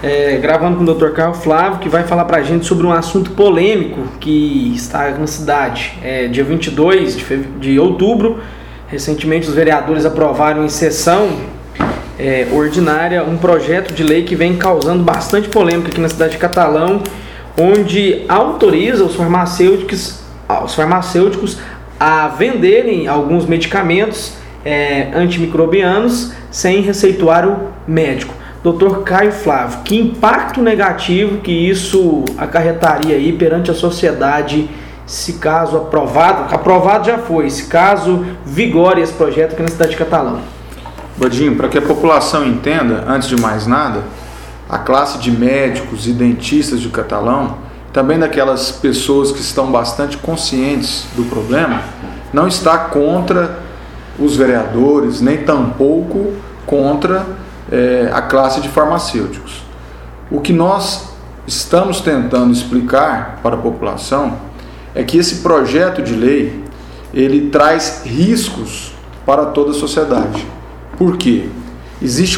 gravando com o Dr. Caio Flávio, que vai falar para a gente sobre um assunto polêmico que está na cidade. Dia 22 de outubro, recentemente os vereadores aprovaram em sessão ordinária um projeto de lei que vem causando bastante polêmica aqui na cidade de Catalão, onde autoriza os farmacêuticos a venderem alguns medicamentos antimicrobianos sem receituário médico. Dr. Caio Flávio, que impacto negativo que isso acarretaria aí perante a sociedade, se caso aprovado já foi, se caso vigore esse projeto aqui na cidade de Catalão? Badinho, para que a população entenda, antes de mais nada, a classe de médicos e dentistas de Catalão, também daquelas pessoas que estão bastante conscientes do problema, não está contra os vereadores, nem tampouco contra a classe de farmacêuticos. O que nós estamos tentando explicar para a população é que esse projeto de lei, ele traz riscos para toda a sociedade. Por quê? Existe